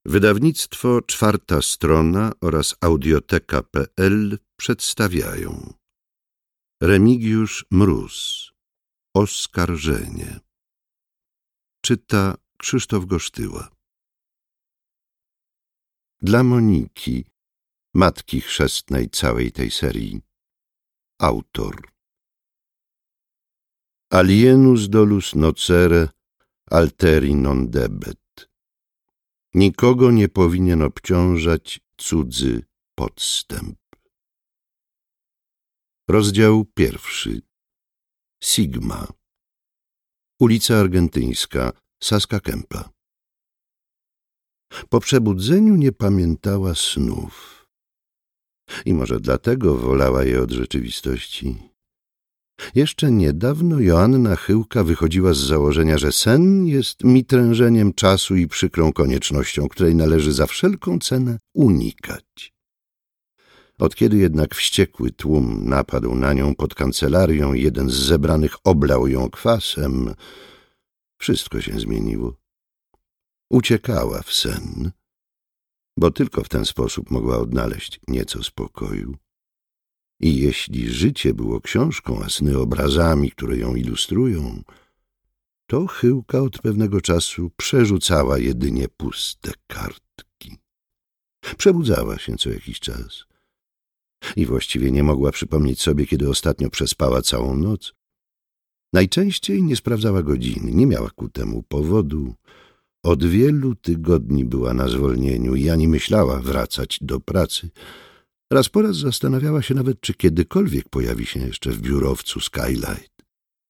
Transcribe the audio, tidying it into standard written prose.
Wydawnictwo Czwarta Strona oraz Audioteka.pl przedstawiają Remigiusz Mróz. Oskarżenie. Czyta Krzysztof Gosztyła. Dla Moniki, matki chrzestnej całej tej serii. Autor. Alienus dolus nocere alteri non debet. Nikogo nie powinien obciążać cudzy podstęp. Rozdział 1. Sigma. Ulica Argentyńska, Saska Kępa. Po przebudzeniu nie pamiętała snów. I może dlatego wolała je od rzeczywistości. Jeszcze niedawno Joanna Chyłka wychodziła z założenia, że sen jest mitrężeniem czasu i przykrą koniecznością, której należy za wszelką cenę unikać. Od kiedy jednak wściekły tłum napadł na nią pod kancelarią i jeden z zebranych oblał ją kwasem, wszystko się zmieniło. Uciekała w sen, bo tylko w ten sposób mogła odnaleźć nieco spokoju. I jeśli życie było książką, a sny obrazami, które ją ilustrują, to Chyłka od pewnego czasu przerzucała jedynie puste kartki. Przebudzała się co jakiś czas i właściwie nie mogła przypomnieć sobie, kiedy ostatnio przespała całą noc. Najczęściej nie sprawdzała godziny, nie miała ku temu powodu. Od wielu tygodni była na zwolnieniu i ani myślała wracać do pracy. Raz po raz zastanawiała się nawet, czy kiedykolwiek pojawi się jeszcze w biurowcu Skylight.